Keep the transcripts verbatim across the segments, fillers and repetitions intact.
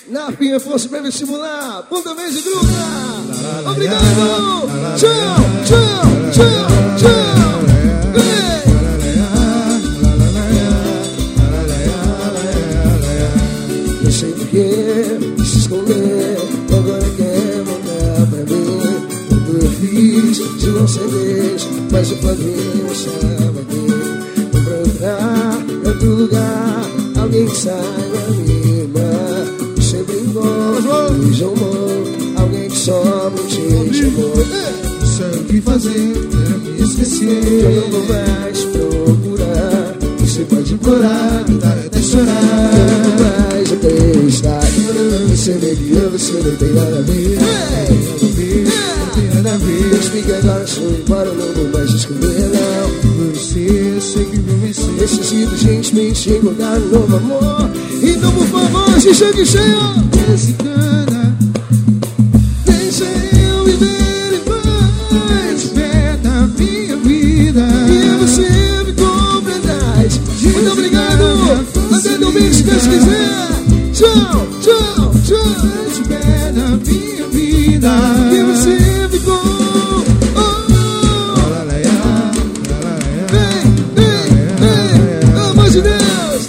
Na Pinha Fosse pré-vestibular, ponta vez e gruda. Obrigado. Tchau, tchau, tchau, tchau. Não sei porquê, se esconder, agora quer voltar pra mim. Tudo eu fiz, de não ser vez, mas o padrinho estava aqui. Vou pra entrar em outro lugar, alguém que saiba me amar. Sempre igual, beijou mão, alguém que só me te chamou. Não sei o que fazer, quero me esquecer. Eu não vou mais procurar, você pode implorar, tentar até chorar. eu não vou mais acreditar. Você me guiou, você não tem nada a ver. Não tem nada a ver. Eu explico agora, sou embora, não vou mais esconder, não. Você, eu sei que me vencer. Necessito gentilmente encontrar um novo amor. Então, por favor, se chegue cheio. Mexicana, Deixa eu viver em paz. respeita a minha vida. E você me compreendais. Muito obrigado. Até domingo, se Deus quiser. Tchau, tchau, tchau. Respeita a minha vida. E você ficou. Vem, vem, vem. Pelo amor de Deus.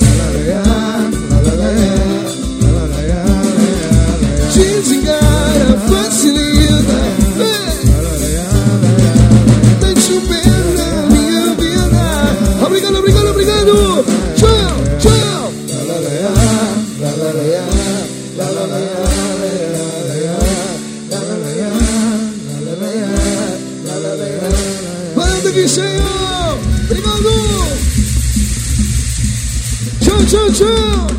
Desengana, facilita. Vem. Deixa o pé na minha vida. Obrigado, obrigado, obrigado. Tchau, tchau. Valeu, aqui cheio. Obrigado. Tchau, tchau, tchau.